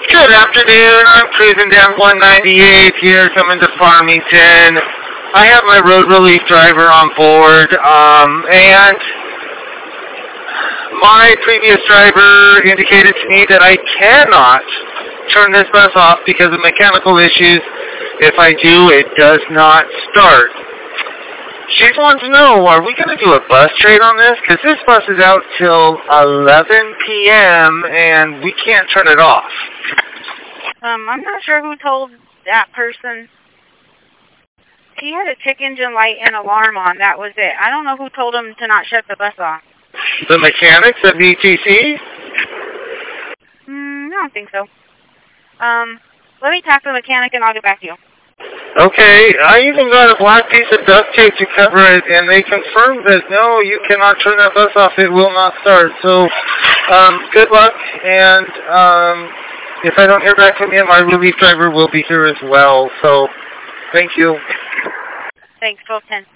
Good afternoon. I'm cruising down 198 here, coming to Farmington. I have my road relief driver on board, and my previous driver indicated to me that I cannot turn this bus off because of mechanical issues. If I do, it does not start. She wants to know, are we going to do a bus trade on this? Because this bus is out till 11 p.m. and we can't turn it off. I'm not sure who told that person. He had a check engine light and alarm on. That was it. I don't know who told him to not shut the bus off. The mechanics at VTC? I don't think so. Let me talk to the mechanic and I'll get back to you. Okay, I even got a black piece of duct tape to cover it, and they confirmed that, no, you cannot turn that bus off, it will not start. So, good luck, and if I don't hear back from you, my relief driver will be here as well. So, thank you. Thanks, 1210.